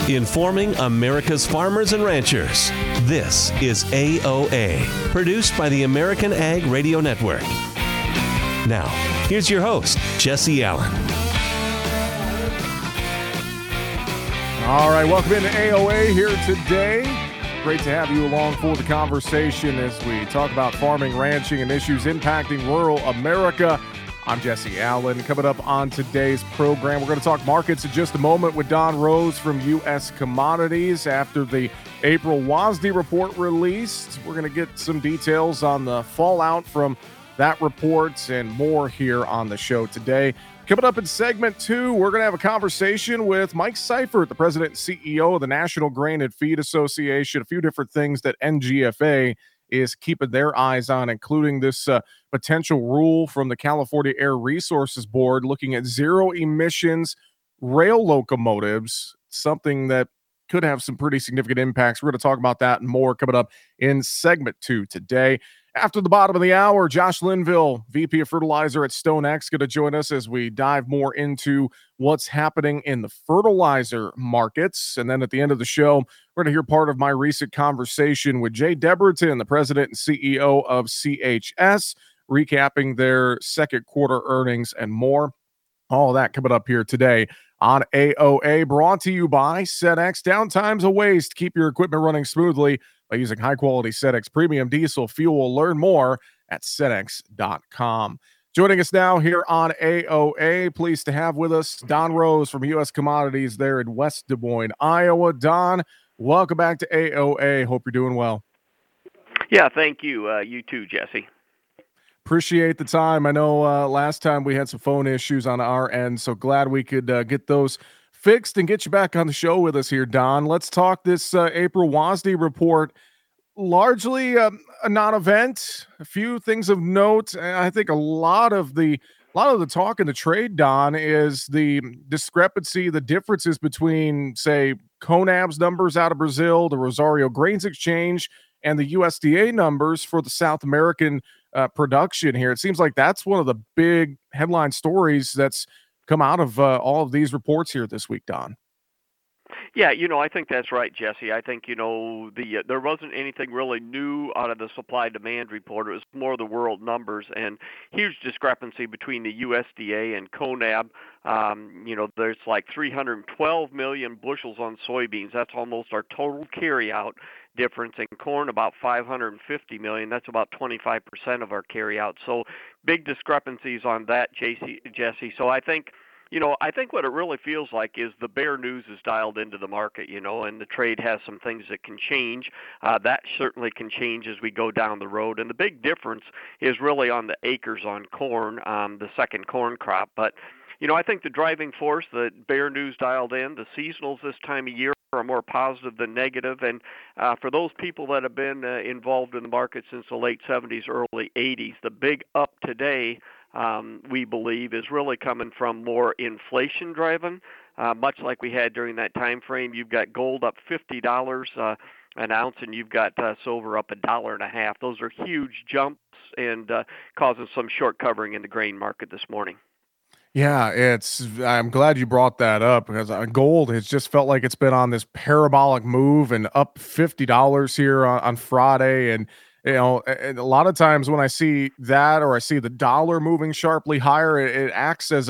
Informing America's farmers and ranchers. This is AOA, produced by the American Ag Radio Network. Now, here's your host, Jesse Allen. All right, welcome into AOA here today. Great to have you along for the conversation as we talk about farming, ranching, and issues impacting rural America. I'm Jesse Allen. Coming up on today's program, we're going to talk markets in just a moment with Don Rose from U.S. Commodities. After the April WASDE report released, we're going to get some details on the fallout from that report and more here on the show today. Coming up in segment 2, we're going to have a conversation with Mike Seifert, the president and CEO of the National Grain and Feed Association, a few different things that NGFA is keeping their eyes on, including this potential rule from the California Air Resources Board looking at zero emissions rail locomotives, something that could have some pretty significant impacts. We're going to talk about that and more coming up in segment 2 today. After the bottom of the hour, Josh Linville, VP of Fertilizer at StoneX, going to join us as we dive more into what's happening in the fertilizer markets. And then at the end of the show, we're going to hear part of my recent conversation with Jay Debberton, the president and CEO of CHS, recapping their second quarter earnings and more. All of that coming up here today on AOA, brought to you by SEDEX. Downtime's a waste. Keep your equipment running smoothly by using high-quality SEDEX premium diesel fuel. Learn more at SEDEX.com. Joining us now here on AOA, pleased to have with us Don Rose from U.S. Commodities there in West Des Moines, Iowa. Don, welcome back to AOA. Hope you're doing well. Yeah, thank you. You too, Jesse. Appreciate the time. I know last time we had some phone issues on our end, so glad we could get those fixed and get you back on the show with us here, Don. Let's talk this April WASDE report. Largely a non-event. A few things of note. I think a lot of the talk in the trade, Don, is the discrepancy, the differences between, say, CONAB's numbers out of Brazil, the Rosario Grains Exchange, and the USDA numbers for the South American production here. It seems like that's one of the big headline stories that's come out of all of these reports here this week, Don. Yeah, I think that's right, Jesse. I think, there wasn't anything really new out of the supply-demand report. It was more the world numbers and huge discrepancy between the USDA and CONAB. There's like 312 million bushels on soybeans. That's almost our total carryout difference. In corn, about 550 million. That's about 25% of our carryout. So big discrepancies on that, Jesse. So I think what it really feels like is the bear news is dialed into the market, and the trade has some things that can change. That certainly can change as we go down the road. And the big difference is really on the acres on corn, the second corn crop. But, I think the driving force, the bear news dialed in, the seasonals this time of year are more positive than negative. And for those people that have been involved in the market since the late 70s, early 80s, the big up today, we believe, is really coming from more inflation-driven, much like we had during that time frame. You've got gold up $50 an ounce, and you've got silver up $1.50. Those are huge jumps and causing some short covering in the grain market this morning. Yeah, I'm glad you brought that up because gold has just felt like it's been on this parabolic move and up $50 here on Friday. And and a lot of times when I see that or I see the dollar moving sharply higher, it acts as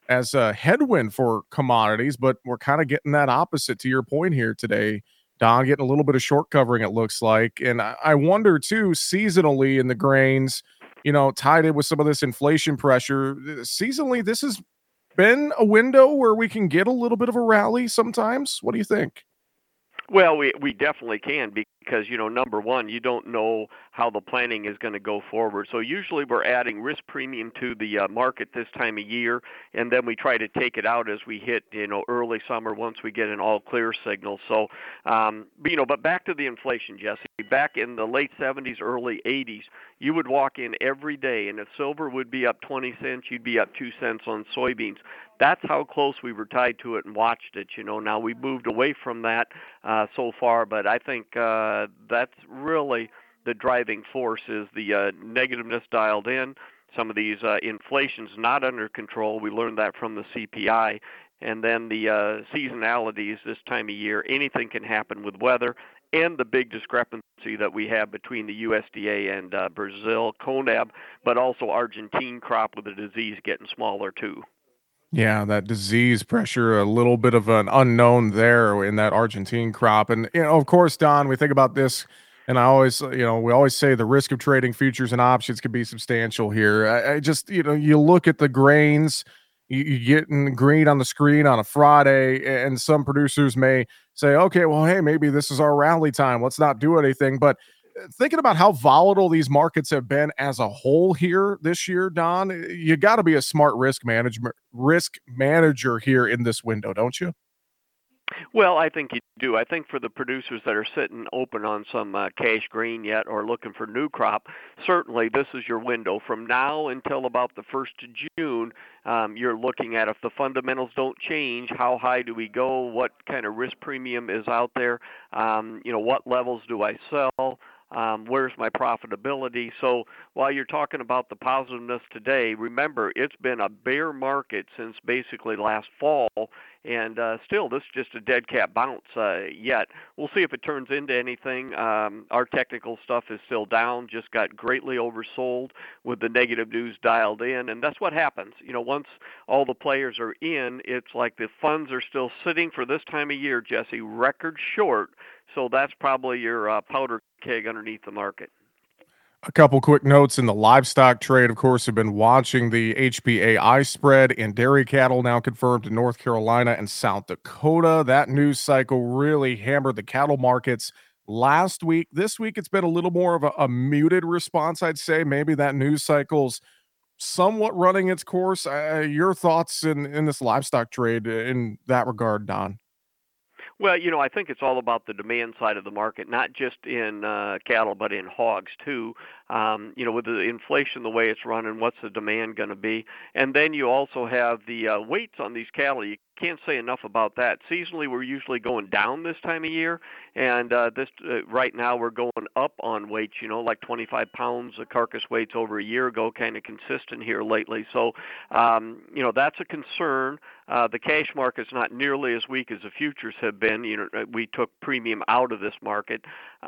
a headwind for commodities. But we're kind of getting that opposite to your point here today, Don, getting a little bit of short covering, it looks like. And I wonder, too, seasonally in the grains, tied in with some of this inflation pressure, seasonally, this has been a window where we can get a little bit of a rally sometimes. What do you think? Well, we definitely can because, number one, you don't know how the planning is going to go forward. So usually we're adding risk premium to the market this time of year, and then we try to take it out as we hit, early summer once we get an all clear signal. So, but back to the inflation, Jesse. Back in the late 70s, early 80s, you would walk in every day, and if silver would be up 20 cents, you'd be up 2 cents on soybeans. That's how close we were tied to it and watched it. Now we've moved away from that so far, but I think that's really the driving force is the negativeness dialed in. Some of these inflation's not under control. We learned that from the CPI. and then the seasonalities this time of year. Anything can happen with weather, and the big discrepancy that we have between the USDA and Brazil, CONAB, but also Argentine crop with the disease getting smaller too. Yeah, that disease pressure, a little bit of an unknown there in that Argentine crop. And, of course, Don, we think about this, and we always say the risk of trading futures and options can be substantial here. I just, you look at the grains, you get in green on the screen on a Friday, and some producers may say, okay, well, hey, maybe this is our rally time. Let's not do anything. But thinking about how volatile these markets have been as a whole here this year, Don, you got to be a smart risk manager here in this window, don't you? Well, I think you do. I think for the producers that are sitting open on some cash green yet or looking for new crop, certainly this is your window. From now until about the 1st of June, you're looking at if the fundamentals don't change, how high do we go, what kind of risk premium is out there, what levels do I sell, where's my profitability. So while you're talking about the positiveness today, remember it's been a bear market since basically last fall, and still this is just a dead cat bounce yet. We'll see if it turns into anything. Our technical stuff is still down, just got greatly oversold with the negative news dialed in, and that's what happens. Once all the players are in, it's like the funds are still sitting for this time of year, Jesse, record short. So that's probably your powder keg underneath the market. A couple quick notes in the livestock trade. Of course, have been watching the HPAI spread in dairy cattle now confirmed in North Carolina and South Dakota. That news cycle really hammered the cattle markets last week. This week, it's been a little more of a muted response, I'd say. Maybe that news cycle's somewhat running its course. Your thoughts in this livestock trade in that regard, Don? Well, I think it's all about the demand side of the market, not just in cattle, but in hogs too. With the inflation the way it's running, what's the demand going to be? And then you also have the weights on these cattle. You can't say enough about that. Seasonally, we're usually going down this time of year, and right now we're going up on weights, like 25 pounds of carcass weights over a year ago, kind of consistent here lately. So, that's a concern. The cash market's not nearly as weak as the futures have been. We took premium out of this market.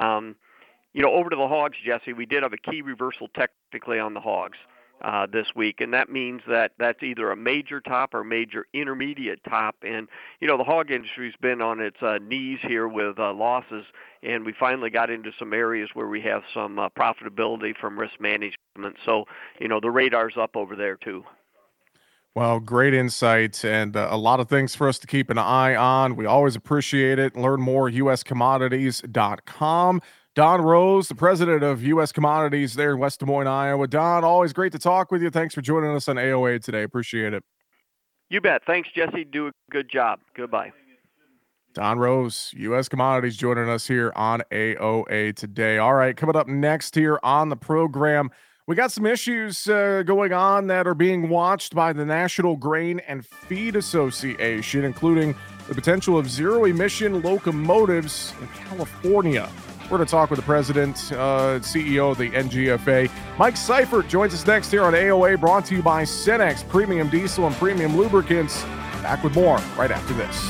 Over to the hogs, Jesse, we did have a key reversal technically on the hogs this week, and that means that that's either a major top or major intermediate top. And the hog industry's been on its knees here with losses, and we finally got into some areas where we have some profitability from risk management. So the radar's up over there too. Well, great insight and a lot of things for us to keep an eye on. We always appreciate it. Learn more, uscommodities.com. Don Rose, the president of U.S. Commodities there in West Des Moines, Iowa. Don, always great to talk with you. Thanks for joining us on AOA today. Appreciate it. You bet. Thanks, Jesse. Do a good job. Goodbye. Don Rose, U.S. Commodities, joining us here on AOA today. All right, coming up next here on the program, we got some issues going on that are being watched by the National Grain and Feed Association, including the potential of zero-emission locomotives in California. We're going to talk with the president, CEO of the NGFA. Mike Seifert joins us next here on AOA, brought to you by Cenex Premium Diesel and Premium Lubricants. Back with more right after this.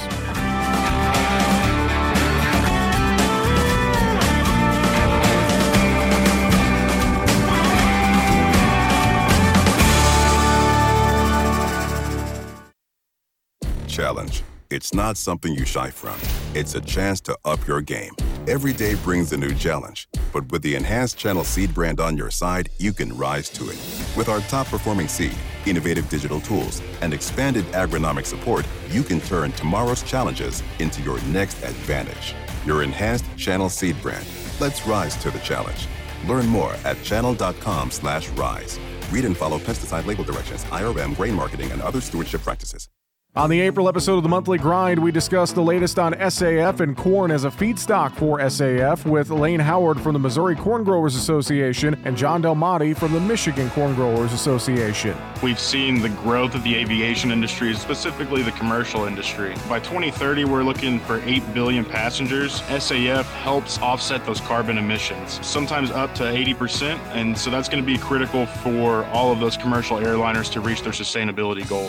Challenge. It's not something you shy from. It's a chance to up your game. Every day brings a new challenge, but with the enhanced Channel Seed brand on your side, you can rise to it. With our top-performing seed, innovative digital tools, and expanded agronomic support, you can turn tomorrow's challenges into your next advantage. Your enhanced Channel Seed brand. Let's rise to the challenge. Learn more at channel.com/rise. Read and follow pesticide label directions, IRM, grain marketing, and other stewardship practices. On the April episode of the Monthly Grind, we discussed the latest on SAF and corn as a feedstock for SAF with Lane Howard from the Missouri Corn Growers Association and John Del Monte from the Michigan Corn Growers Association. We've seen the growth of the aviation industry, specifically the commercial industry. By 2030, we're looking for 8 billion passengers. SAF helps offset those carbon emissions, sometimes up to 80%, and so that's going to be critical for all of those commercial airliners to reach their sustainability goals.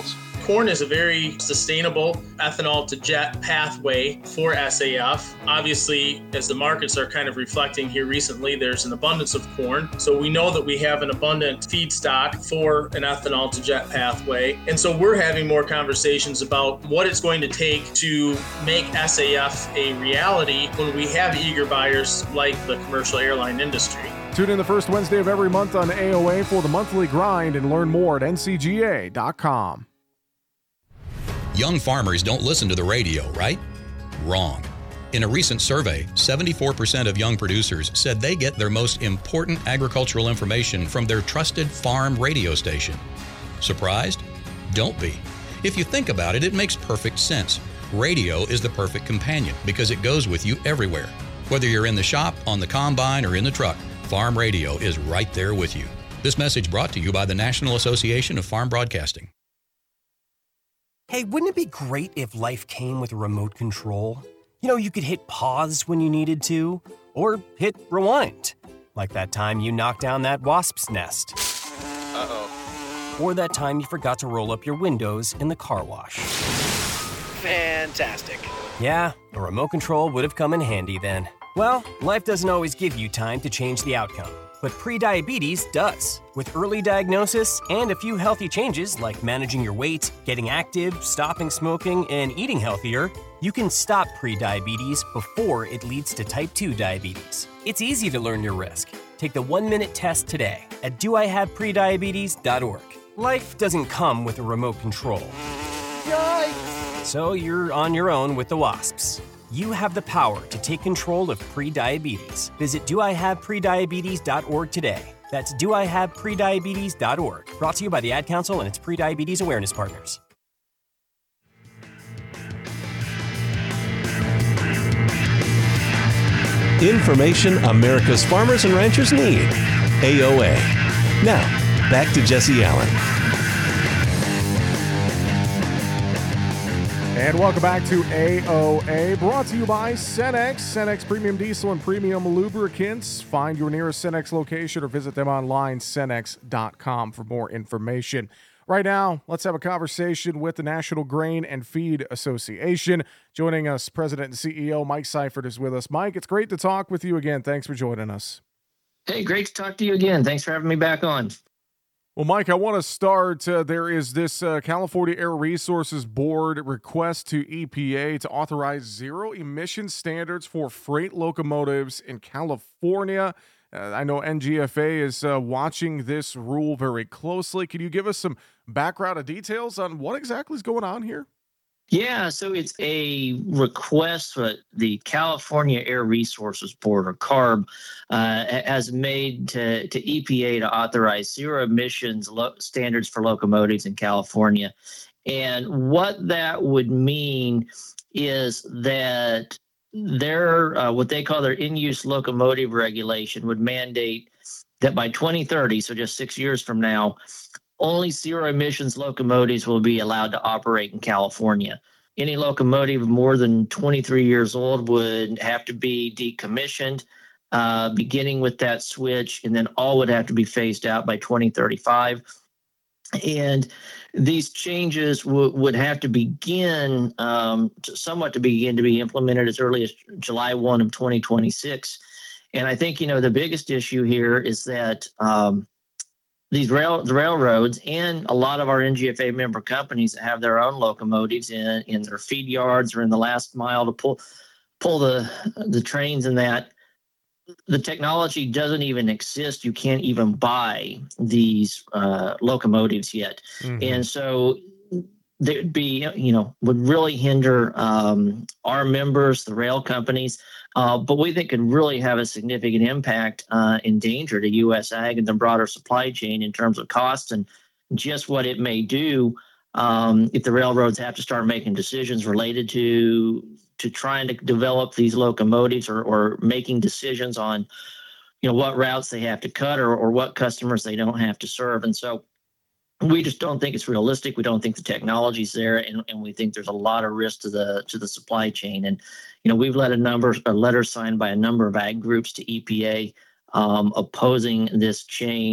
Corn is a very sustainable ethanol to jet pathway for SAF. Obviously, as the markets are kind of reflecting here recently, there's an abundance of corn. So we know that we have an abundant feedstock for an ethanol to jet pathway. And so we're having more conversations about what it's going to take to make SAF a reality when we have eager buyers like the commercial airline industry. Tune in the first Wednesday of every month on AOA for the monthly grind and learn more at ncga.com. Young farmers don't listen to the radio, right? Wrong. In a recent survey, 74% of young producers said they get their most important agricultural information from their trusted farm radio station. Surprised? Don't be. If you think about it, it makes perfect sense. Radio is the perfect companion because it goes with you everywhere. Whether you're in the shop, on the combine, or in the truck, Farm Radio is right there with you. This message brought to you by the National Association of Farm Broadcasting. Hey, wouldn't it be great if life came with a remote control? You know, you could hit pause when you needed to, or hit rewind. Like that time you knocked down that wasp's nest. Uh-oh. Or that time you forgot to roll up your windows in the car wash. Fantastic. Yeah, a remote control would have come in handy then. Well, life doesn't always give you time to change the outcome, but prediabetes does. With early diagnosis and a few healthy changes like managing your weight, getting active, stopping smoking, and eating healthier, you can stop prediabetes before it leads to type 2 diabetes. It's easy to learn your risk. Take the 1-minute test today at doihaveprediabetes.org. Life doesn't come with a remote control. Yikes! So you're on your own with the wasps. You have the power to take control of prediabetes. Visit doihaveprediabetes.org today. That's doihaveprediabetes.org. Brought to you by the Ad Council and its Prediabetes Awareness Partners. Information America's farmers and ranchers need. AOA. Now, back to Jesse Allen. And welcome back to AOA, brought to you by Cenex. Cenex Premium Diesel and Premium Lubricants. Find your nearest Cenex location or visit them online, cenex.com, for more information. Right now, let's have a conversation with the National Grain and Feed Association. Joining us, President and CEO Mike Seifert is with us. Mike, it's great to talk with you again. Thanks for joining us. Hey, great to talk to you again. Thanks for having me back on. Well, Mike, I want to start. There is this California Air Resources Board request to EPA to authorize zero emission standards for freight locomotives in California. I know NGFA is watching this rule very closely. Can you give us some background and details on what exactly is going on here? Yeah, so it's a request that the California Air Resources Board, or CARB, has made to EPA to authorize zero emissions standards for locomotives in California. And what that would mean is that their what they call their in-use locomotive regulation would mandate that by 2030, so just 6 years from now, only zero emissions locomotives will be allowed to operate in California. Any locomotive more than 23 years old would have to be decommissioned, beginning with that switch, and then all would have to be phased out by 2035. And these changes would have to begin to be implemented as early as July 1 of 2026. And I think, the biggest issue here is that the railroads and a lot of our NGFA member companies that have their own locomotives in their feed yards or in the last mile to pull the trains, and that the technology doesn't even exist. You can't even buy these locomotives yet. Mm-hmm. And so there'd be, would really hinder our members, the rail companies, but we think could really have a significant impact in danger to U.S. ag and the broader supply chain in terms of costs and just what it may do if the railroads have to start making decisions related to trying to develop these locomotives or making decisions on, what routes they have to cut or what customers they don't have to serve. And so we just don't think it's realistic. We don't think the technology's there, and we think there's a lot of risk to the supply chain. And we've led a letter signed by a number of ag groups to EPA opposing this change.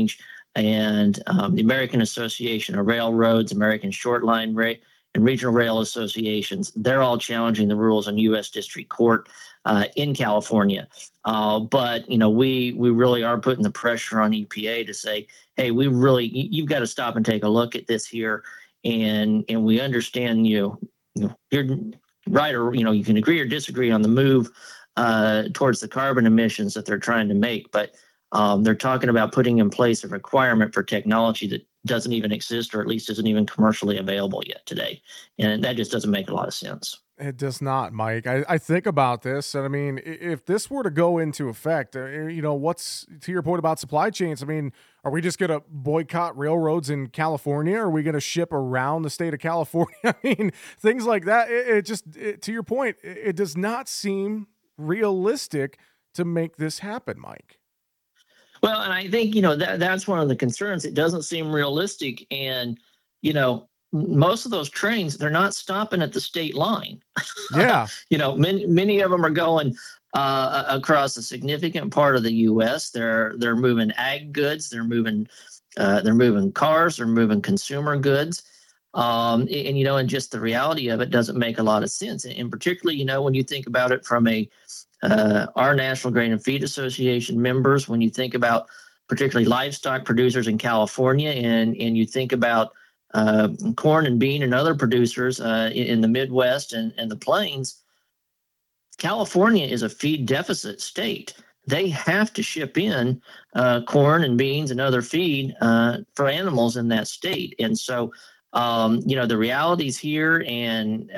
and the American Association of Railroads, American Short Line and Regional Rail Associations. They're all challenging the rules in U.S. District Court in California. But, we really are putting the pressure on EPA to say, hey, you've got to stop and take a look at this here. And we understand you're right, or, you can agree or disagree on the move towards the carbon emissions that they're trying to make. But they're talking about putting in place a requirement for technology that doesn't even exist, or at least isn't even commercially available yet today. And that just doesn't make a lot of sense. It does not, Mike. I think about this, and I mean, if this were to go into effect, what's, to your point about supply chains, I mean, are we just going to boycott railroads in California? Are we going to ship around the state of California? I mean, things like that. To your point, it does not seem realistic to make this happen, Mike. Well, and I think, that's one of the concerns. It doesn't seem realistic. And, most of those trains, they're not stopping at the state line. Yeah. Many of them are going across a significant part of the U.S. They're moving ag goods. They're moving cars. They're moving consumer goods. And just the reality of it doesn't make a lot of sense. And particularly, when you think about it from our National Grain and Feed Association members, when you think about particularly livestock producers in California, and you think about corn and bean and other producers in the Midwest and the Plains, California is a feed deficit state. They have to ship in corn and beans and other feed for animals in that state. And so, the reality's here, and,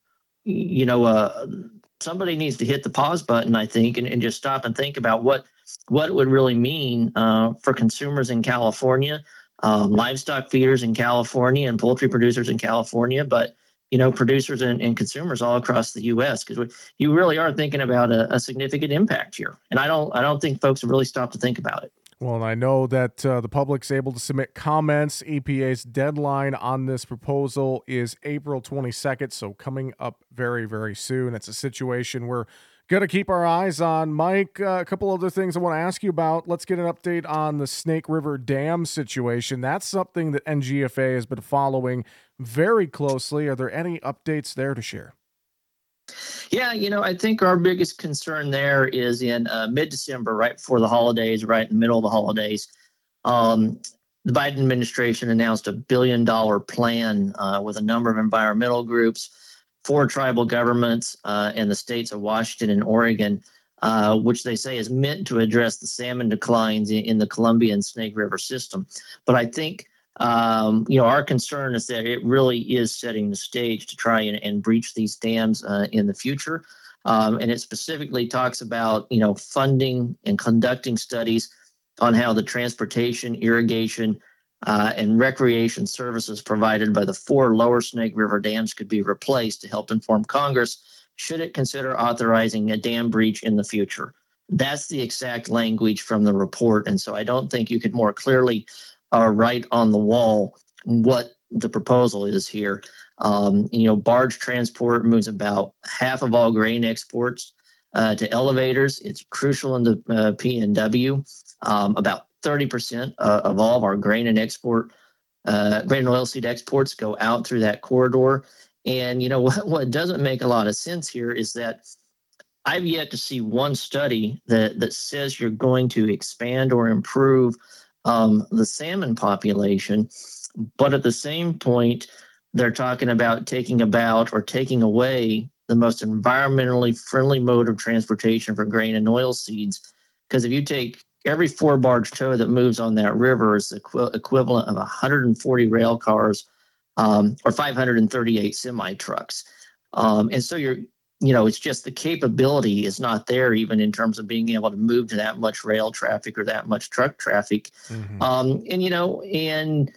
somebody needs to hit the pause button, I think, and just stop and think about what it would really mean for consumers in California, livestock feeders in California, and poultry producers in California, but producers and consumers all across the U.S. Because you really are thinking about a significant impact here, and I don't think folks have really stopped to think about it. Well, and I know that the public's able to submit comments. EPA's deadline on this proposal is April 22nd, so coming up very, very soon. It's a situation we're going to keep our eyes on. Mike, a couple other things I want to ask you about. Let's get an update on the Snake River Dam situation. That's something that NGFA has been following very closely. Are there any updates there to share? Yeah, I think our biggest concern there is in mid-December, right before the holidays, right in the middle of the holidays. The Biden administration announced $1 billion plan with a number of environmental groups, 4 tribal governments, and the states of Washington and Oregon, which they say is meant to address the salmon declines in the Columbia and Snake River system. But I think our concern is that it really is setting the stage to try and breach these dams in the future. And it specifically talks about, funding and conducting studies on how the transportation, irrigation, and recreation services provided by the 4 lower Snake River dams could be replaced to help inform Congress should it consider authorizing a dam breach in the future. That's the exact language from the report. And so I don't think you could more clearly write on the wall what the proposal is here. Barge transport moves about half of all grain exports to elevators. It's crucial in the PNW. About 30% of all of our grain and oilseed exports go out through that corridor. And what doesn't make a lot of sense here is that I've yet to see one study that says you're going to expand or improve the salmon population, but at the same point, they're talking about taking away the most environmentally friendly mode of transportation for grain and oilseeds. Because if you take every 4 barge tow that moves on that river is the equivalent of 140 rail cars or 538 semi trucks. And so it's just the capability is not there even in terms of being able to move to that much rail traffic or that much truck traffic. Mm-hmm.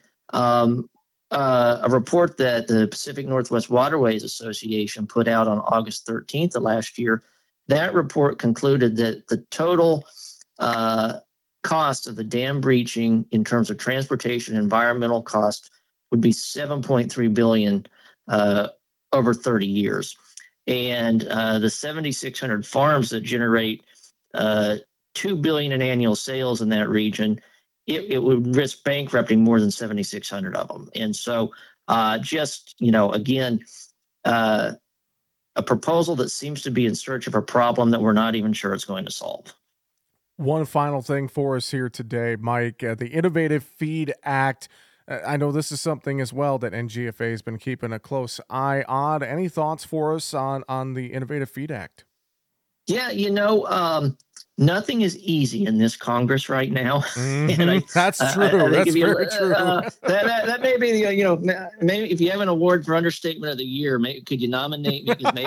A report that the Pacific Northwest Waterways Association put out on August 13th of last year, that report concluded that the total cost of the dam breaching in terms of transportation and environmental cost would be $7.3 billion over 30 years. And the 7,600 farms that generate $2 billion in annual sales in that region it would risk bankrupting more than 7,600 of them. And so again, a proposal that seems to be in search of a problem that we're not even sure it's going to solve. One final thing for us here today, Mike, the Innovative Feed Act. I know this is something as well that NGFA has been keeping a close eye on. Any thoughts for us on the Innovative Feed Act? Yeah, nothing is easy in this Congress right now. That's true. That's very true. That may be maybe if you have an award for understatement of the year, could you nominate me? Because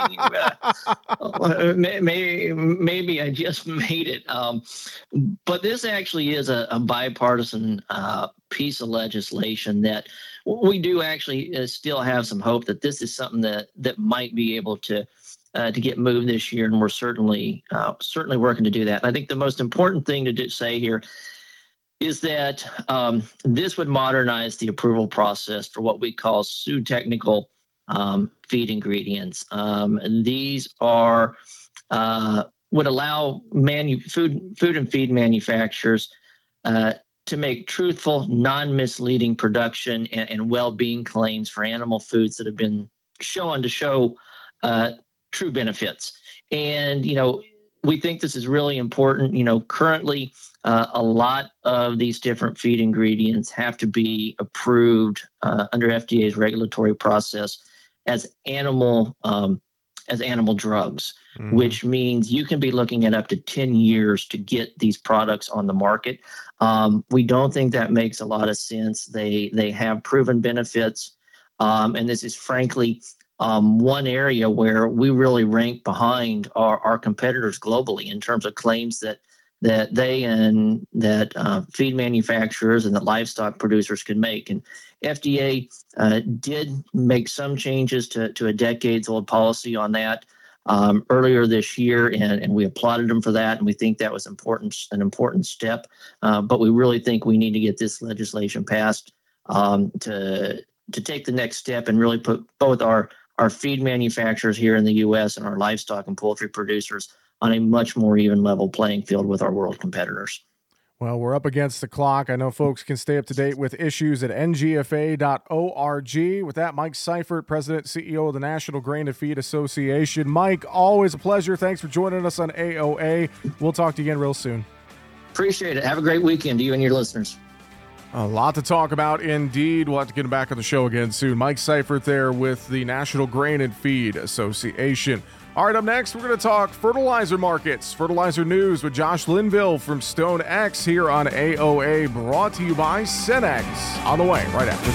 maybe I just made it. But this actually is a bipartisan piece of legislation that we do actually still have some hope that this is something that might be able to get moved this year, and we're certainly working to do that. And I think the most important thing to say here is that this would modernize the approval process for what we call pseudotechnical feed ingredients. And these are would allow food and feed manufacturers to make truthful, non-misleading production and well-being claims for animal foods that have been shown to show true benefits. And, we think this is really important. Currently, a lot of these different feed ingredients have to be approved under FDA's regulatory process as animal drugs, which means you can be looking at up to 10 years to get these products on the market. We don't think that makes a lot of sense. They have proven benefits, and this is frankly one area where we really rank behind our competitors globally in terms of claims that they and that feed manufacturers and that livestock producers can make. And FDA did make some changes to a decades-old policy on that earlier this year, and we applauded them for that, and we think that was an important step. But we really think we need to get this legislation passed to take the next step and really put both our feed manufacturers here in the U.S. and our livestock and poultry producers on a much more even level playing field with our world competitors. Well, we're up against the clock. I know folks can stay up to date with issues at ngfa.org. With that, Mike Seifert, President, CEO of the National Grain and Feed Association. Mike, always a pleasure. Thanks for joining us on AOA. We'll talk to you again real soon. Appreciate it. Have a great weekend to you and your listeners. A lot to talk about indeed. We'll have to get him back on the show again soon. Mike Seifert there with the National Grain and Feed Association. All right, up next, we're going to talk fertilizer markets, fertilizer news with Josh Linville from StoneX here on AOA, brought to you by Cenex. On the way right after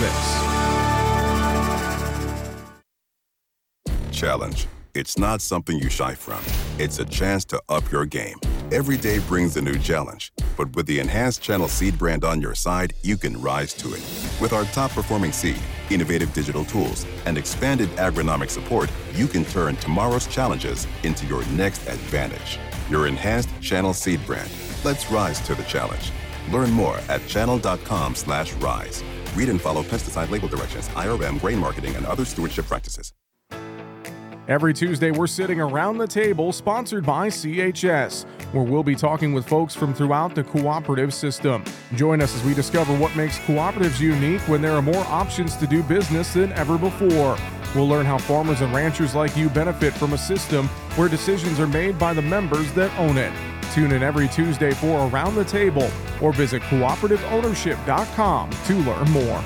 this. Challenge. It's not something you shy from. It's a chance to up your game. Every day brings a new challenge, but with the Enhanced Channel Seed brand on your side, you can rise to it. With our top-performing seed, innovative digital tools, and expanded agronomic support, you can turn tomorrow's challenges into your next advantage. Your Enhanced Channel Seed brand. Let's rise to the challenge. Learn more at channel.com/rise. Read and follow pesticide label directions, IRM, grain marketing, and other stewardship practices. Every Tuesday, we're sitting around the table, sponsored by CHS, where we'll be talking with folks from throughout the cooperative system. Join us as we discover what makes cooperatives unique when there are more options to do business than ever before. We'll learn how farmers and ranchers like you benefit from a system where decisions are made by the members that own it. Tune in every Tuesday for Around the Table, or visit cooperativeownership.com to learn more.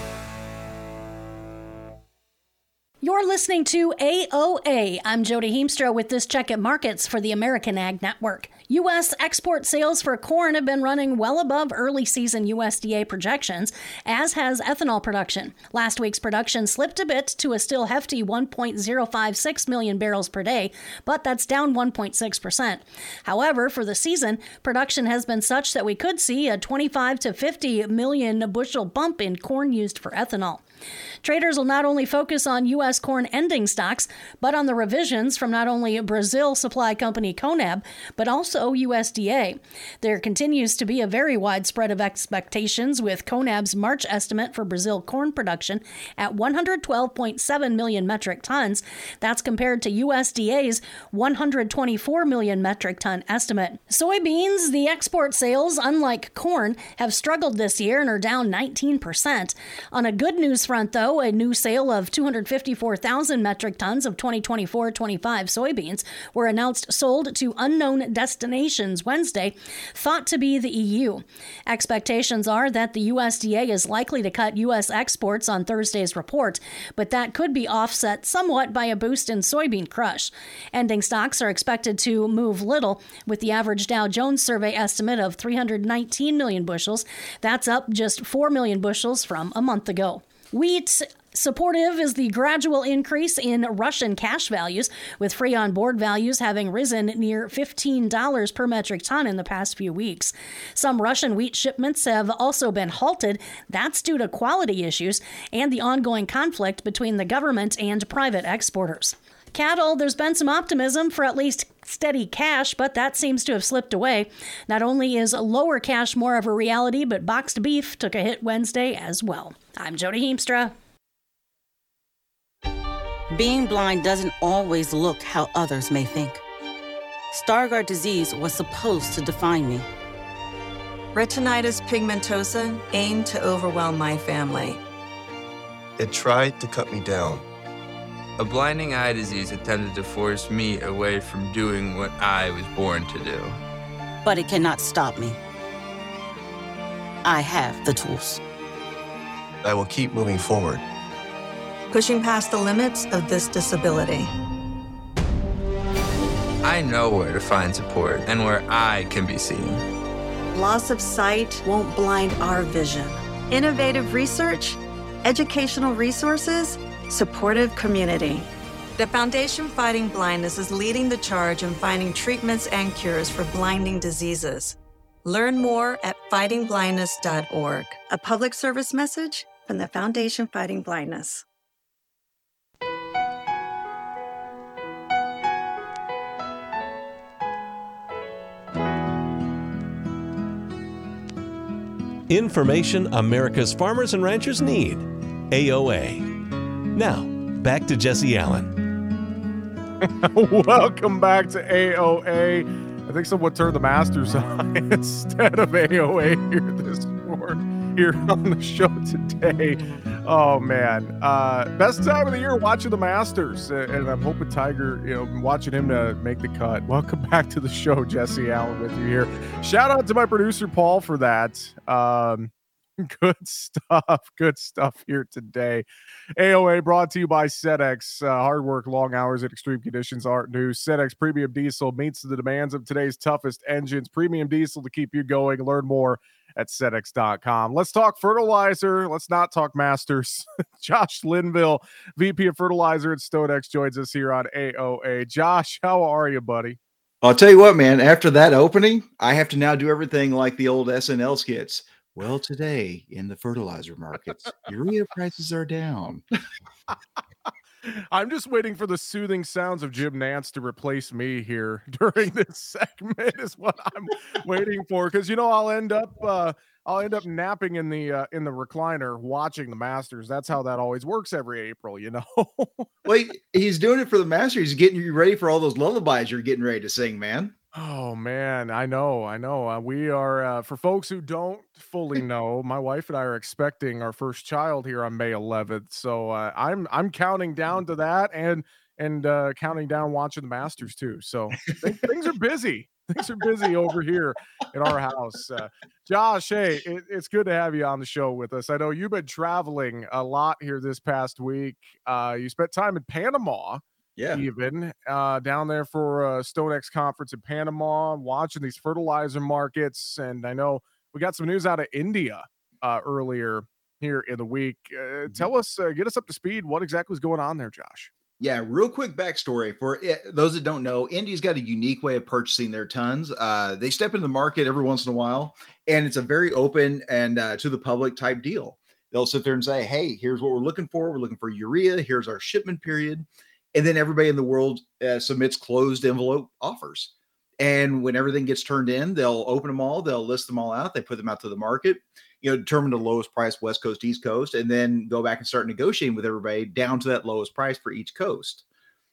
You're listening to AOA. I'm Jody Heemstra with this check at markets for the American Ag Network. U.S. export sales for corn have been running well above early season USDA projections, as has ethanol production. Last week's production slipped a bit to a still hefty 1.056 million barrels per day, but that's down 1.6%. However, for the season, production has been such that we could see a 25 to 50 million bushel bump in corn used for ethanol. Traders will not only focus on U.S. corn ending stocks, but on the revisions from not only Brazil supply company CONAB, but also USDA. There continues to be a very wide spread of expectations, with CONAB's March estimate for Brazil corn production at 112.7 million metric tons. That's compared to USDA's 124 million metric ton estimate. Soybeans, the export sales, unlike corn, have struggled this year and are down 19%. On a good news front, though, a new sale of 254,000 metric tons of 2024-25 soybeans were announced sold to unknown destinations Wednesday, thought to be the EU. Expectations are that the USDA is likely to cut U.S. exports on Thursday's report, but that could be offset somewhat by a boost in soybean crush. Ending stocks are expected to move little, with the average Dow Jones survey estimate of 319 million bushels. That's up just 4 million bushels from a month ago. Wheat. Supportive is the gradual increase in Russian cash values, with free on board values having risen near $15 per metric ton in the past few weeks. Some Russian wheat shipments have also been halted. That's due to quality issues and the ongoing conflict between the government and private exporters. Cattle, there's been some optimism for at least steady cash, but that seems to have slipped away. Not only is lower cash more of a reality, but boxed beef took a hit Wednesday as well. I'm Jody Heemstra. Being blind doesn't always look how others may think. Stargardt disease was supposed to define me. Retinitis pigmentosa aimed to overwhelm my family. It tried to cut me down. A blinding eye disease attempted to force me away from doing what I was born to do. But it cannot stop me. I have the tools. I will keep moving forward. Pushing past the limits of this disability. I know where to find support and where I can be seen. Loss of sight won't blind our vision. Innovative research, educational resources, supportive community. The Foundation Fighting Blindness is leading the charge in finding treatments and cures for blinding diseases. Learn more at fightingblindness.org. A public service message from the Foundation Fighting Blindness. Information America's farmers and ranchers need. AOA. Now, back to Jesse Allen. Welcome back to AOA. I think someone turned the Masters on instead of AOA here on the show today. Oh man, best time of the year watching the Masters, and I'm hoping Tiger, watching him to make the cut. Welcome back to the show, Jesse Allen with you here. Shout out to my producer Paul for that. Good stuff here today. AOA brought to you by SEDEX. Hard work, long hours, and extreme conditions aren't new. SEDEX Premium Diesel meets the demands of today's toughest engines. Premium Diesel to keep you going. Learn more at SEDEX.com. Let's talk fertilizer. Let's not talk Masters. Josh Linville, VP of Fertilizer at Stonex, joins us here on AOA. Josh, how are you, buddy? I'll tell you what, man. After that opening, I have to now do everything like the old SNL skits. Well, today in the fertilizer markets, urea prices are down. I'm just waiting for the soothing sounds of Jim Nantz to replace me here during this segment is what I'm waiting for. Because I'll end up napping in the recliner watching the Masters. That's how that always works every April, Well, he's doing it for the Masters. He's getting you ready for all those lullabies you're getting ready to sing, man. Oh man, I know. We are for folks who don't fully know, my wife and I are expecting our first child here on May 11th. So I'm counting down to that and counting down watching the Masters too. So things are busy. Things are busy over here in our house. Josh, hey, it's good to have you on the show with us. I know you've been traveling a lot here this past week. You spent time in Panama. Yeah, even down there for a StoneX conference in Panama, watching these fertilizer markets. And I know we got some news out of India earlier here in the week. Tell us, get us up to speed. What exactly is going on there, Josh? Yeah, real quick backstory for those that don't know. India's got a unique way of purchasing their tons. They step into the market every once in a while, and it's a very open and to the public type deal. They'll sit there and say, hey, here's what we're looking for. We're looking for urea. Here's our shipment period. And then everybody in the world submits closed envelope offers. And when everything gets turned in, they'll open them all. They'll list them all out. They put them out to the market, determine the lowest price, West Coast, East Coast, and then go back and start negotiating with everybody down to that lowest price for each coast.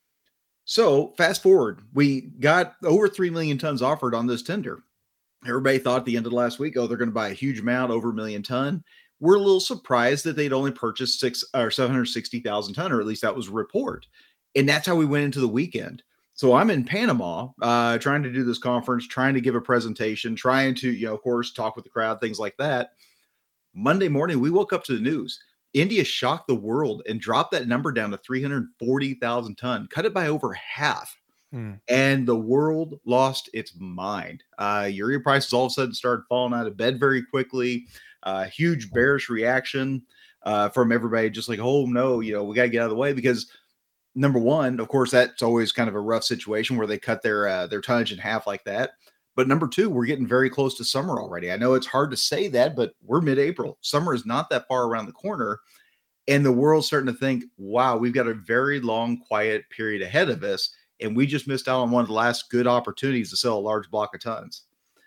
So fast forward, we got over 3 million tons offered on this tender. Everybody thought at the end of last week, they're going to buy a huge amount, over 1 million ton. We're a little surprised that they'd only purchased 760,000 ton, or at least that was a report. And that's how we went into the weekend. So I'm in Panama, trying to do this conference, trying to give a presentation, trying to, of course, talk with the crowd, things like that. Monday morning, we woke up to the news. India shocked the world and dropped that number down to 340,000 ton, cut it by over half. And the world lost its mind. Urea prices all of a sudden started falling out of bed very quickly. Huge bearish reaction from everybody, just like, oh no, we got to get out of the way, because number one, of course, that's always kind of a rough situation where they cut their tonnage in half like that. But number two, we're getting very close to summer already. I know it's hard to say that, but we're mid-April. Summer is not that far around the corner. And the world's starting to think, wow, we've got a very long, quiet period ahead of us. And we just missed out on one of the last good opportunities to sell a large block of tons.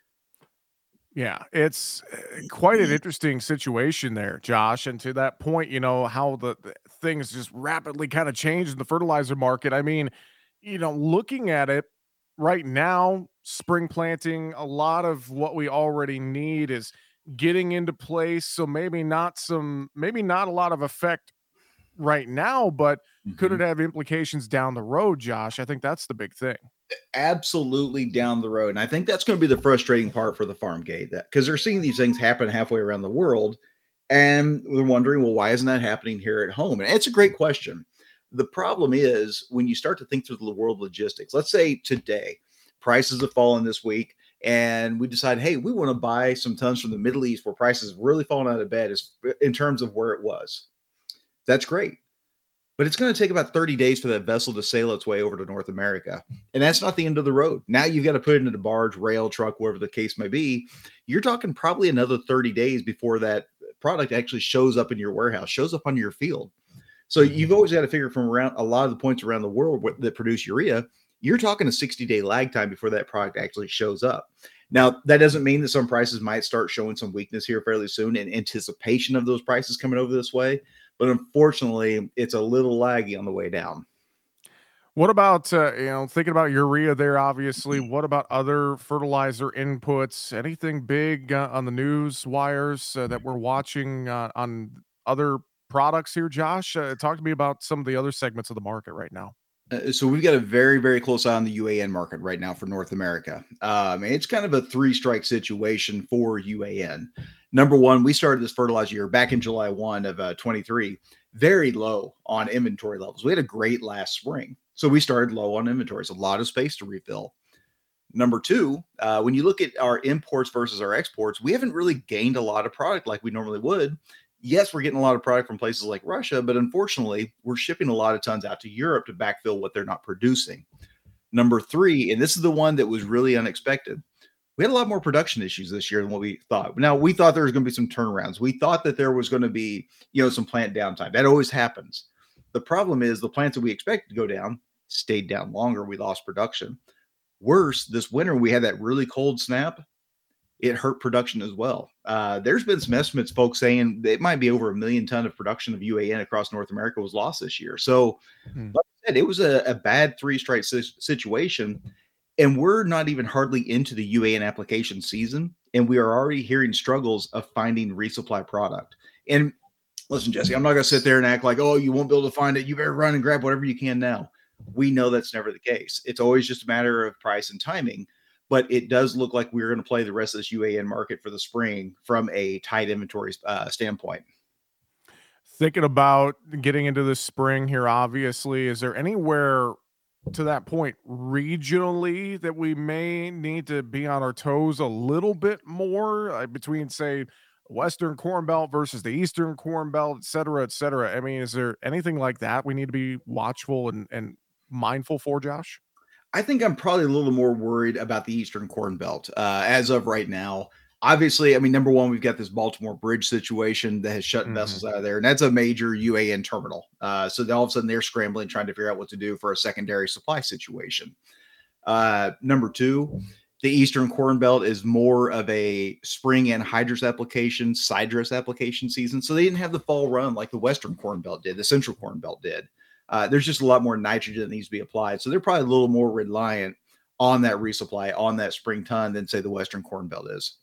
Yeah, it's quite an interesting situation there, Josh. And to that point, how the things just rapidly kind of changed in the fertilizer market. I mean, looking at it right now, spring planting, a lot of what we already need is getting into place. So maybe not a lot of effect right now, but could it have implications down the road, Josh? I think that's the big thing. Absolutely down the road. And I think that's going to be the frustrating part for the farm gate, because they're seeing these things happen halfway around the world. And they're wondering, well, why isn't that happening here at home? And it's a great question. The problem is when you start to think through the world logistics, let's say today prices have fallen this week and we decide, hey, we want to buy some tons from the Middle East where prices have really fallen out of bed in terms of where it was. That's great. But it's going to take about 30 days for that vessel to sail its way over to North America. And that's not the end of the road. Now you've got to put it into barge, rail, truck, wherever the case may be. You're talking probably another 30 days before that product actually shows up in your warehouse, shows up on your field. So you've always got to figure from around a lot of the points around the world that produce urea, you're talking a 60-day lag time before that product actually shows up. Now, that doesn't mean that some prices might start showing some weakness here fairly soon in anticipation of those prices coming over this way. But unfortunately, it's a little laggy on the way down. What about, thinking about urea there, obviously, what about other fertilizer inputs? Anything big on the news wires that we're watching on other products here, Josh? Talk to me about some of the other segments of the market right now. So we've got a very, very close eye on the UAN market right now for North America. It's kind of a three-strike situation for UAN. Number one, we started this fertilizer year back in July 1 of 23, very low on inventory levels. We had a great last spring. So we started low on inventories, a lot of space to refill. Number two, when you look at our imports versus our exports, we haven't really gained a lot of product like we normally would. Yes, we're getting a lot of product from places like Russia, but unfortunately, we're shipping a lot of tons out to Europe to backfill what they're not producing. Number three, and this is the one that was really unexpected, we had a lot more production issues this year than what we thought. Now, we thought there was going to be some turnarounds. We thought that there was going to be, some plant downtime. That always happens. The problem is the plants that we expected to go down stayed down longer. We lost production. Worse, this winter, we had that really cold snap. It hurt production as well. There's been some estimates, folks, saying it might be over 1 million ton of production of UAN across North America was lost this year. So, like I said, it was a bad three-strike situation. And we're not even hardly into the UAN application season. And we are already hearing struggles of finding resupply product. And listen, Jesse, I'm not going to sit there and act like, oh, you won't be able to find it. You better run and grab whatever you can now. We know that's never the case. It's always just a matter of price and timing. But it does look like we're going to play the rest of this UAN market for the spring from a tight inventory standpoint. Thinking about getting into the spring here, obviously, is there anywhere to that point regionally that we may need to be on our toes a little bit more between, say, Western Corn Belt versus the Eastern Corn Belt, et cetera, et cetera? I mean, is there anything like that we need to be watchful and mindful for, Josh? I think I'm probably a little more worried about the Eastern Corn Belt as of right now. Obviously, I mean, number one, we've got this Baltimore Bridge situation that has shut vessels out of there, and that's a major UAN terminal. So all of a sudden they're scrambling, trying to figure out what to do for a secondary supply situation. Number two, the Eastern Corn Belt is more of a spring anhydrous application, sidedress application season. So they didn't have the fall run like the Western Corn Belt did, the Central Corn Belt did. There's just a lot more nitrogen that needs to be applied. So they're probably a little more reliant on that resupply, on that spring ton than, say, the Western Corn Belt is.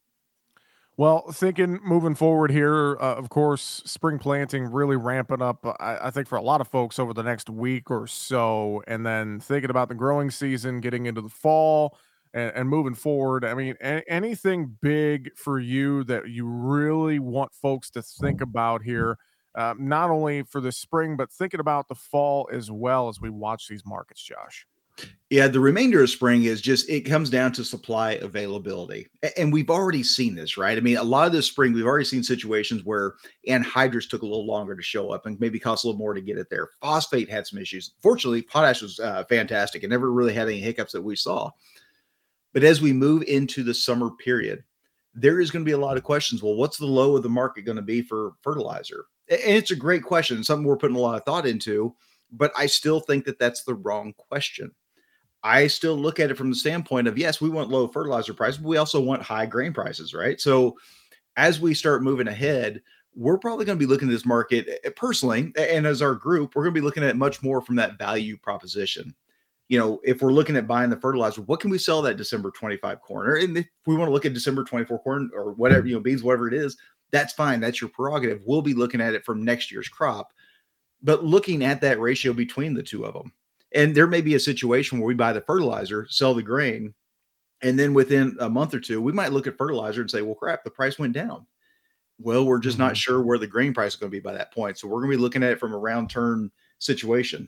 Well, thinking moving forward here, of course, spring planting really ramping up, I think, for a lot of folks over the next week or so. And then thinking about the growing season, getting into the fall and moving forward. I mean, anything big for you that you really want folks to think about here, not only for the spring, but thinking about the fall as well as we watch these markets, Josh? Yeah, the remainder of spring is just, it comes down to supply availability. And we've already seen this, right? I mean, a lot of this spring, we've already seen situations where anhydrous took a little longer to show up and maybe cost a little more to get it there. Phosphate had some issues. Fortunately, potash was fantastic and never really had any hiccups that we saw. But as we move into the summer period, there is going to be a lot of questions. Well, what's the low of the market going to be for fertilizer? And it's a great question, something we're putting a lot of thought into, but I still think that that's the wrong question. I still look at it from the standpoint of, yes, we want low fertilizer prices, but we also want high grain prices, right? So as we start moving ahead, we're probably going to be looking at this market personally, and as our group, we're going to be looking at it much more from that value proposition. You know, if we're looking at buying the fertilizer, what can we sell that December 25 corn? Or if we want to look at December 24 corn or whatever, beans, whatever it is, that's fine. That's your prerogative. We'll be looking at it from next year's crop, but looking at that ratio between the two of them. And there may be a situation where we buy the fertilizer, sell the grain, and then within a month or two, we might look at fertilizer and say, well, crap, the price went down. Well, we're just not sure where the grain price is going to be by that point. So we're going to be looking at it from a round turn situation.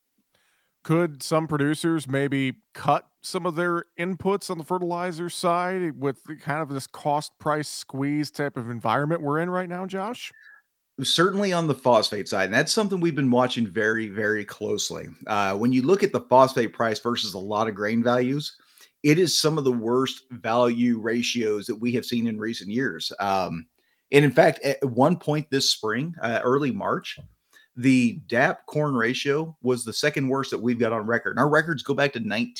Could some producers maybe cut some of their inputs on the fertilizer side with kind of this cost price squeeze type of environment we're in right now, Josh? Certainly on the phosphate side, and that's something we've been watching very, very closely. When you look at the phosphate price versus a lot of grain values, it is some of the worst value ratios that we have seen in recent years. And in fact, at one point this spring, early March, the DAP corn ratio was the second worst that we've got on record. And our records go back to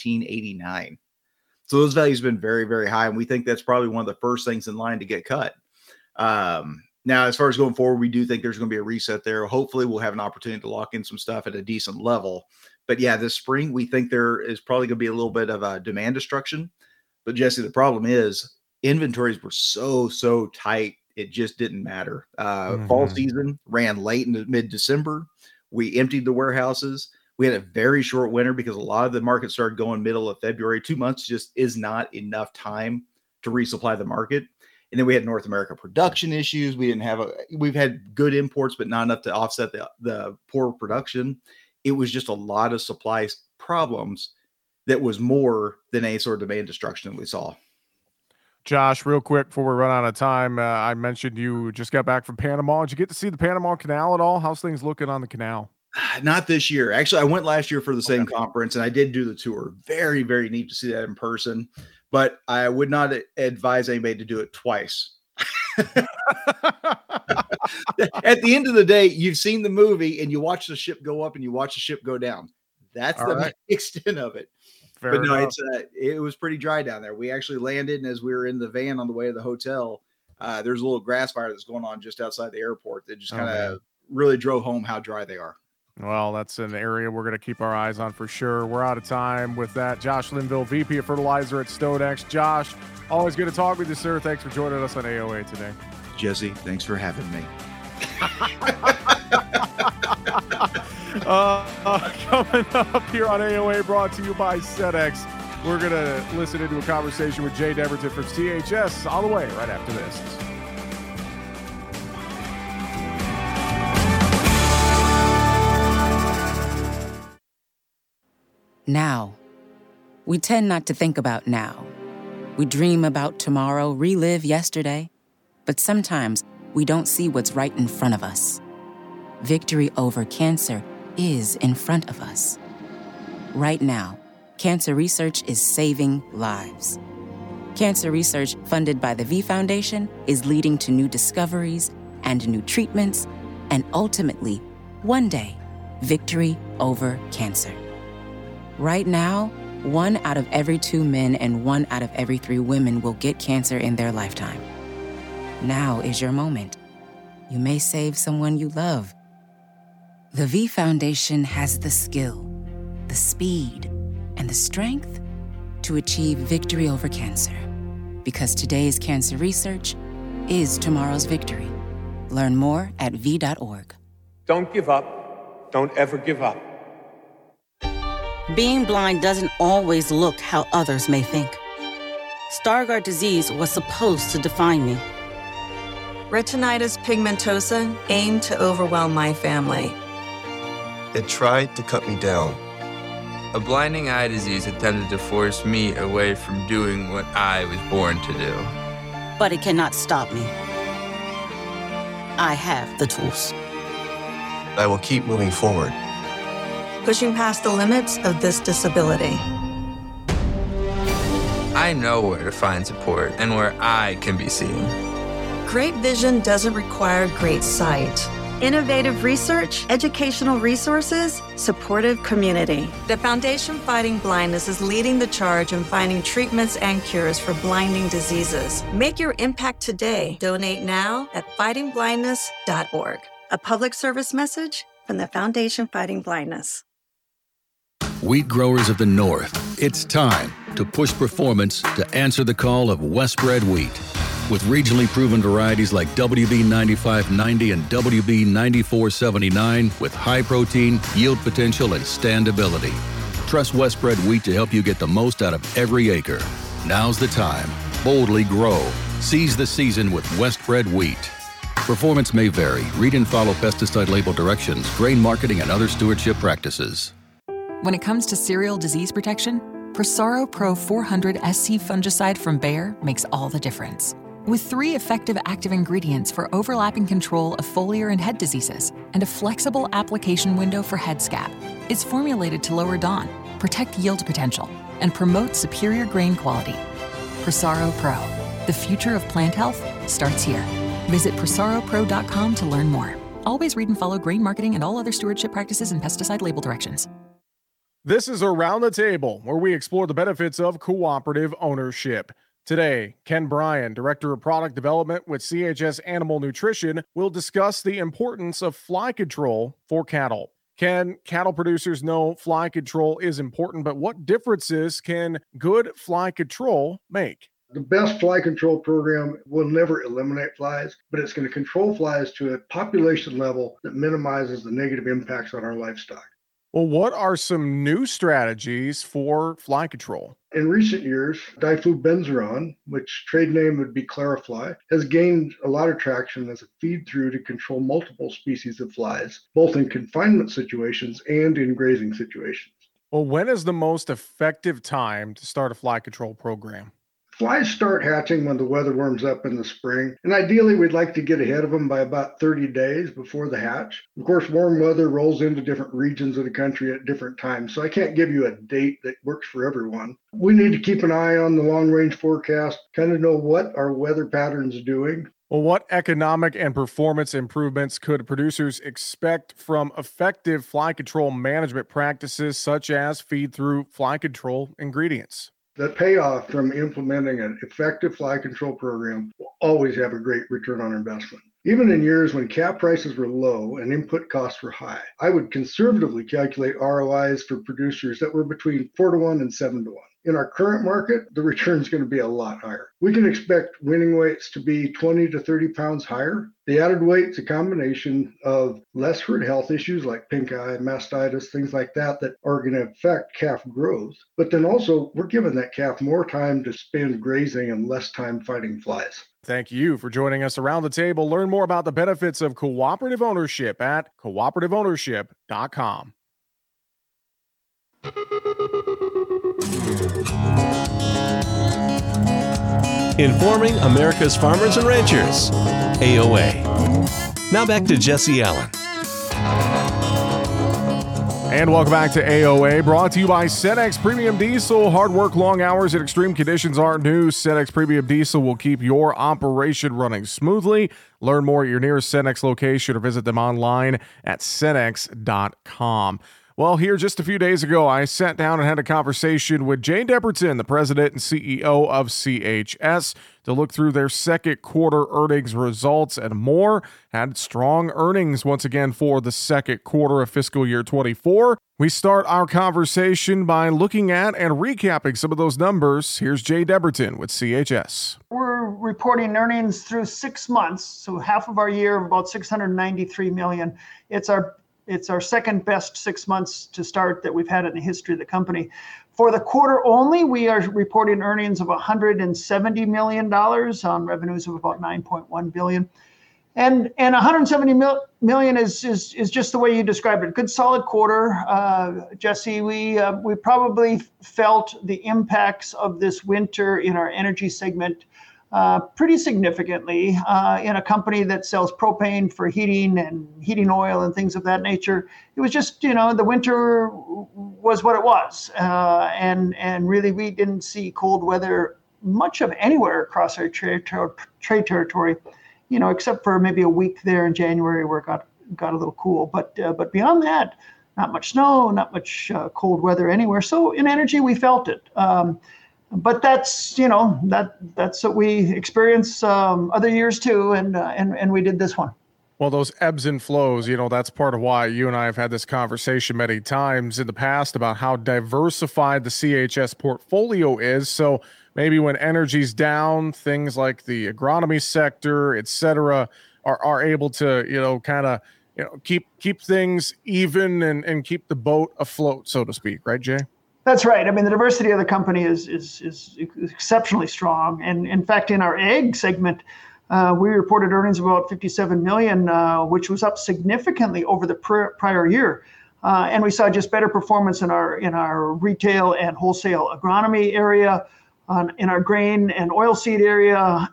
1989. So those values have been very, very high. And we think that's probably one of the first things in line to get cut. Now, as far as going forward, we do think there's going to be a reset there. Hopefully we'll have an opportunity to lock in some stuff at a decent level. But yeah, this spring, we think there is probably going to be a little bit of a demand destruction. But Jesse, the problem is inventories were so tight. It just didn't matter. Fall season ran late into mid-December. We emptied the warehouses. We had a very short winter because a lot of the market started going middle of February. 2 months just is not enough time to resupply the market. And then we had North America production issues. We've had good imports, but not enough to offset the poor production. It was just a lot of supply problems that was more than any sort of demand destruction that we saw. Josh, real quick before we run out of time, I mentioned you just got back from Panama. Did you get to see the Panama Canal at all? How's things looking on the canal? Not this year. Actually, I went last year for the same conference, and I did do the tour. Very, very neat to see that in person. But I would not advise anybody to do it twice. At the end of the day, you've seen the movie and you watch the ship go up and you watch the ship go down. That's the extent of it. Fair but no, enough. It was pretty dry down there. We actually landed, and as we were in the van on the way to the hotel, there's a little grass fire that's going on just outside the airport that just kind of really drove home how dry they are. Well, that's an area we're going to keep our eyes on for sure. We're out of time with that. Josh Linville, VP of Fertilizer at Stonex. Josh, always good to talk with you, sir. Thanks for joining us on AOA today. Jesse, thanks for having me. Coming up here on AOA, brought to you by SEDEX. We're going to listen into a conversation with Jay Deverton from CHS on the way right after this. Now. We tend not to think about now. We dream about tomorrow, relive yesterday. But sometimes we don't see what's right in front of us. Victory over cancer is in front of us. Right now, cancer research is saving lives. Cancer research funded by the V Foundation is leading to new discoveries and new treatments, and ultimately, one day, victory over cancer. Right now, 1 out of every 2 men and 1 out of every 3 women will get cancer in their lifetime. Now is your moment. You may save someone you love. The V Foundation has the skill, the speed, and the strength to achieve victory over cancer. Because today's cancer research is tomorrow's victory. Learn more at v.org. Don't give up. Don't ever give up. Being blind doesn't always look how others may think. Stargardt disease was supposed to define me. Retinitis pigmentosa aimed to overwhelm my family. It tried to cut me down. A blinding eye disease attempted to force me away from doing what I was born to do. But it cannot stop me. I have the tools. I will keep moving forward. Pushing past the limits of this disability. I know where to find support and where I can be seen. Great vision doesn't require great sight. Innovative research, educational resources, supportive community. The Foundation Fighting Blindness is leading the charge in finding treatments and cures for blinding diseases. Make your impact today. Donate now at fightingblindness.org. A public service message from the Foundation Fighting Blindness. Wheat growers of the North, it's time to push performance to answer the call of Westbred wheat. With regionally proven varieties like WB 9590 and WB 9479 with high protein, yield potential, and standability. Trust Westbred wheat to help you get the most out of every acre. Now's the time. Boldly grow. Seize the season with Westbred wheat. Performance may vary. Read and follow pesticide label directions, grain marketing, and other stewardship practices. When it comes to cereal disease protection, Prosaro Pro 400 SC fungicide from Bayer makes all the difference. With 3 effective active ingredients for overlapping control of foliar and head diseases and a flexible application window for head scab, it's formulated to lower DON, protect yield potential, and promote superior grain quality. Prosaro Pro. The future of plant health starts here. Visit prosaropro.com to learn more. Always read and follow grain marketing and all other stewardship practices and pesticide label directions. This is Around the Table, where we explore the benefits of cooperative ownership. Today, Ken Bryan, Director of Product Development with CHS Animal Nutrition, will discuss the importance of fly control for cattle. Ken, cattle producers know fly control is important, but what differences can good fly control make? The best fly control program will never eliminate flies, but it's going to control flies to a population level that minimizes the negative impacts on our livestock. Well, what are some new strategies for fly control? In recent years, diflubenzuron, which trade name would be Clarifly, has gained a lot of traction as a feed-through to control multiple species of flies, both in confinement situations and in grazing situations. Well, when is the most effective time to start a fly control program? Flies start hatching when the weather warms up in the spring, and ideally we'd like to get ahead of them by about 30 days before the hatch. Of course, warm weather rolls into different regions of the country at different times, so I can't give you a date that works for everyone. We need to keep an eye on the long-range forecast, kind of know what our weather pattern's doing. Well, what economic and performance improvements could producers expect from effective fly control management practices such as feed-through fly control ingredients? The payoff from implementing an effective fly control program will always have a great return on investment. Even in years when calf prices were low and input costs were high, I would conservatively calculate ROIs for producers that were between 4-to-1 and 7-to-1. In our current market, the return is going to be a lot higher. We can expect winning weights to be 20 to 30 pounds higher. The added weight is a combination of less herd health issues like pink eye, mastitis, things like that are going to affect calf growth. But then also, we're giving that calf more time to spend grazing and less time fighting flies. Thank you for joining us around the table. Learn more about the benefits of cooperative ownership at cooperativeownership.com. Informing America's farmers and ranchers, AOA. Now back to Jesse Allen. And welcome back to AOA, brought to you by Cenex Premium Diesel. Hard work, long hours, and extreme conditions aren't new. Cenex Premium Diesel will keep your operation running smoothly. Learn more at your nearest Cenex location or visit them online at cenex.com. Well, here just a few days ago, I sat down and had a conversation with Jay Debberton, the president and CEO of CHS, to look through their second quarter earnings results and more. Had strong earnings once again for the second quarter of fiscal year 24. We start our conversation by looking at and recapping some of those numbers. Here's Jay Debberton with CHS. We're reporting earnings through 6 months, so half of our year, about $693 million. It's our second best 6 months to start that we've had in the history of the company. For the quarter only, we are reporting earnings of $170 million on revenues of about $9.1 billion. And $170 million is just the way you described it. Good solid quarter, Jesse. We probably felt the impacts of this winter in our energy segment pretty significantly in a company that sells propane for heating and heating oil and things of that nature. It was just, the winter was what it was. And really, we didn't see cold weather much of anywhere across our trade territory, except for maybe a week there in January where it got a little cool. But beyond that, not much snow, not much cold weather anywhere. So in energy, we felt it. But that's that's what we experience other years too, and we did this one. Well, those ebbs and flows, that's part of why you and I have had this conversation many times in the past about how diversified the CHS portfolio is. So maybe when energy's down, things like the agronomy sector, et cetera, are able to keep things even and keep the boat afloat, so to speak, right, Jay? That's right. I mean, the diversity of the company is exceptionally strong. And in fact, in our ag segment, we reported earnings of about $57 million, which was up significantly over the prior year. And we saw just better performance in our retail and wholesale agronomy area, in our grain and oilseed area,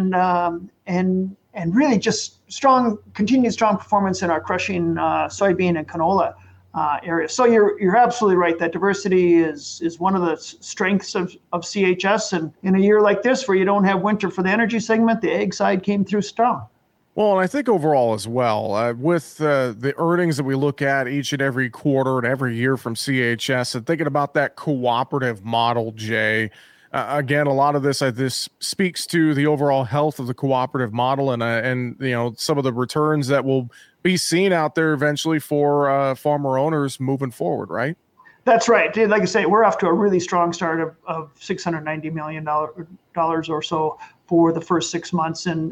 and really just continued strong performance in our crushing soybean and canola area. So you're absolutely right. That diversity is one of the strengths of CHS. And in a year like this, where you don't have winter for the energy segment, the ag side came through strong. Well, and I think overall as well, with the earnings that we look at each and every quarter and every year from CHS, and thinking about that cooperative model, Jay, again, a lot of this speaks to the overall health of the cooperative model and some of the returns that will be seen out there eventually for farmer owners moving forward, right? That's right. Like I say, we're off to a really strong start of $690 million or so for the first 6 months, and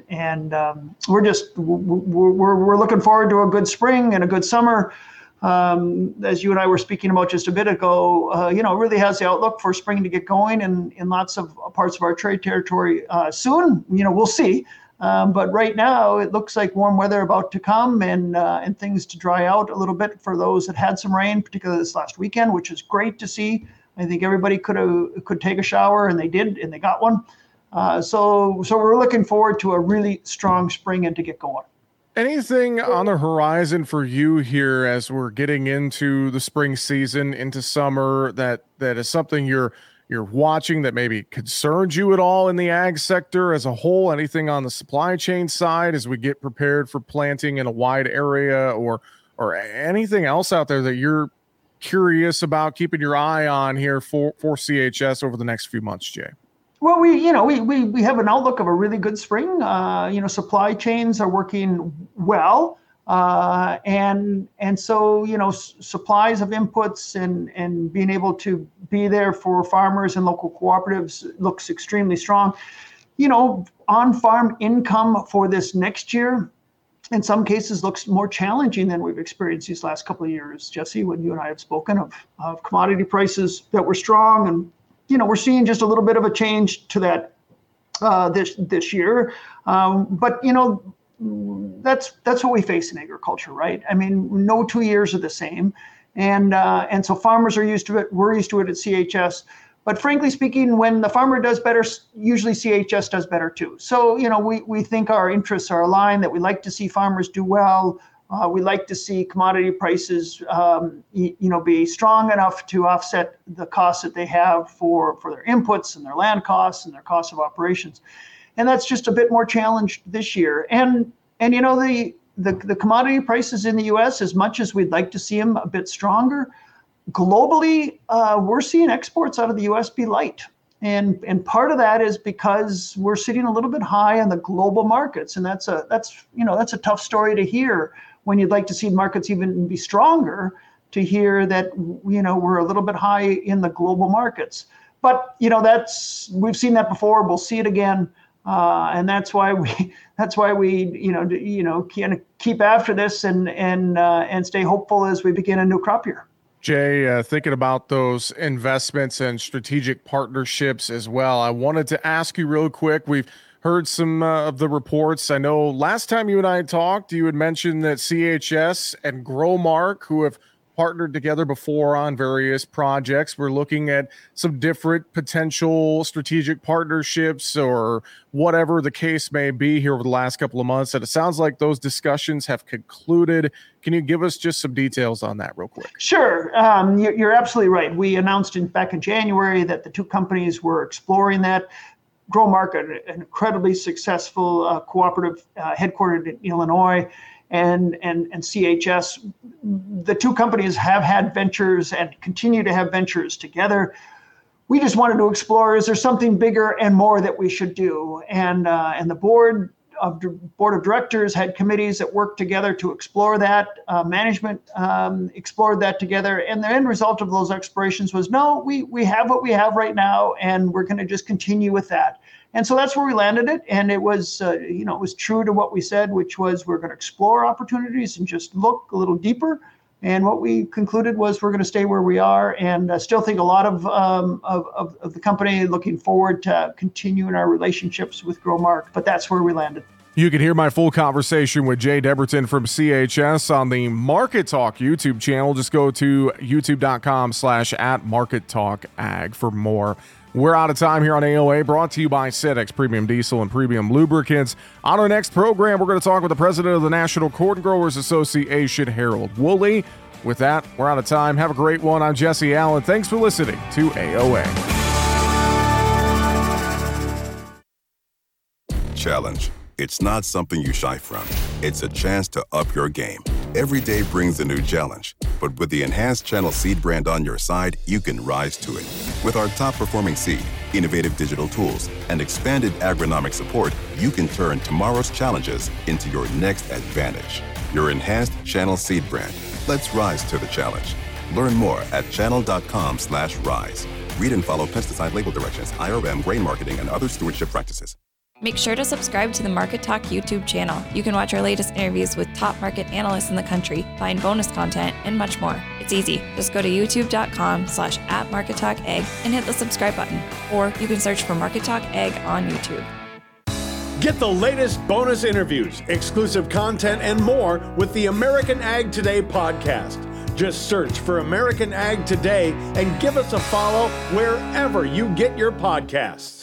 we're looking forward to a good spring and a good summer. As you and I were speaking about just a bit ago, really has the outlook for spring to get going in lots of parts of our trade territory soon. We'll see. But right now, it looks like warm weather about to come and things to dry out a little bit for those that had some rain, particularly this last weekend, which is great to see. I think everybody could take a shower, and they did, and they got one. So we're looking forward to a really strong spring and to get going. Anything on the horizon for you here as we're getting into the spring season, into summer, that is something you're watching that maybe concerns you at all in the ag sector as a whole? Anything on the supply chain side as we get prepared for planting in a wide area, or anything else out there that you're curious about keeping your eye on here for CHS over the next few months, Jay? Well, we have an outlook of a really good spring. Supply chains are working well. And so, supplies of inputs and being able to be there for farmers and local cooperatives looks extremely strong. On-farm income for this next year, in some cases, looks more challenging than we've experienced these last couple of years, Jesse, when you and I have spoken of commodity prices that were strong. And, we're seeing just a little bit of a change to that this year. But that's what we face in agriculture, right? I mean, no 2 years are the same. And so farmers are used to it. We're used to it at CHS. But frankly speaking, when the farmer does better, usually CHS does better too. So, we think our interests are aligned, that we like to see farmers do well. We like to see commodity prices, be strong enough to offset the costs that they have for their inputs and their land costs and their costs of operations. And that's just a bit more challenged this year. And the commodity prices in the U.S., as much as we'd like to see them a bit stronger, globally, we're seeing exports out of the U.S. be light. And part of that is because we're sitting a little bit high on the global markets. And that's a tough story to hear when you'd like to see markets even be stronger, to hear that, we're a little bit high in the global markets. But, we've seen that before. We'll see it again. And that's why we kind of keep after this and stay hopeful as we begin a new crop year. Jay, thinking about those investments and strategic partnerships as well, I wanted to ask you real quick. We've heard some of the reports. I know last time you and I talked, you had mentioned that CHS and Growmark, who have partnered together before on various projects, we're looking at some different potential strategic partnerships or whatever the case may be here over the last couple of months. And it sounds like those discussions have concluded. Can you give us just some details on that real quick? Sure. You're absolutely right. We announced back in January that the two companies were exploring that. Growmark, an incredibly successful cooperative headquartered in Illinois, and CHS, the two companies have had ventures and continue to have ventures together. We just wanted to explore, is there something bigger and more that we should do? And the board of directors had committees that worked together to explore that. Management explored that together. And the end result of those explorations was, no, we have what we have right now, and we're going to just continue with that. And so that's where we landed it. And it was, it was true to what we said, which was we're going to explore opportunities and just look a little deeper. And what we concluded was we're going to stay where we are, and still think a lot of the company, looking forward to continuing our relationships with Growmark. But that's where we landed. You can hear my full conversation with Jay Debberton from CHS on the Market Talk YouTube channel. Just go to youtube.com/@MarketTalkAg for more. We're out of time here on AOA, brought to you by Cedex Premium Diesel and Premium Lubricants. On our next program, we're going to talk with the president of the National Corn Growers Association, Harold Woolley. With that, we're out of time. Have a great one. I'm Jesse Allen. Thanks for listening to AOA. Challenge. It's not something you shy from. It's a chance to up your game. Every day brings a new challenge, but with the enhanced Channel Seed brand on your side, you can rise to it. With our top-performing seed, innovative digital tools, and expanded agronomic support, you can turn tomorrow's challenges into your next advantage. Your enhanced Channel Seed brand. Let's rise to the challenge. Learn more at channel.com/rise. Read and follow pesticide label directions, IRM, grain marketing, and other stewardship practices. Make sure to subscribe to the Market Talk YouTube channel. You can watch our latest interviews with top market analysts in the country, find bonus content, and much more. It's easy. Just go to youtube.com/@MarketTalkAg and hit the subscribe button. Or you can search for Market Talk Ag on YouTube. Get the latest bonus interviews, exclusive content, and more with the American Ag Today podcast. Just search for American Ag Today and give us a follow wherever you get your podcasts.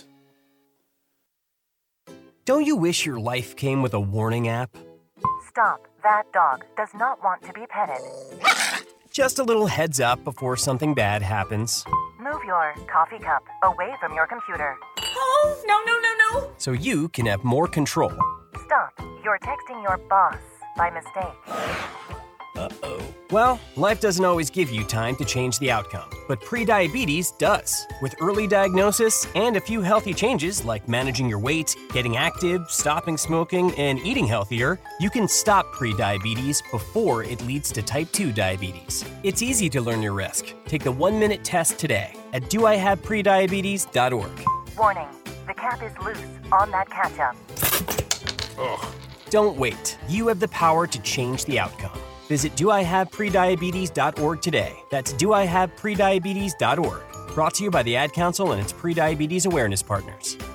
Don't you wish your life came with a warning app? Stop. That dog does not want to be petted. Just a little heads up before something bad happens. Move your coffee cup away from your computer. Oh, no. So you can have more control. Stop. You're texting your boss by mistake. Uh-oh. Well, life doesn't always give you time to change the outcome, but prediabetes does. With early diagnosis and a few healthy changes like managing your weight, getting active, stopping smoking, and eating healthier, you can stop prediabetes before it leads to type 2 diabetes. It's easy to learn your risk. Take the 1-minute test today at doihaveprediabetes.org. Warning, the cap is loose on that ketchup. Ugh. Don't wait. You have the power to change the outcome. Visit doihaveprediabetes.org today. That's doihaveprediabetes.org. Brought to you by the Ad Council and its prediabetes awareness partners.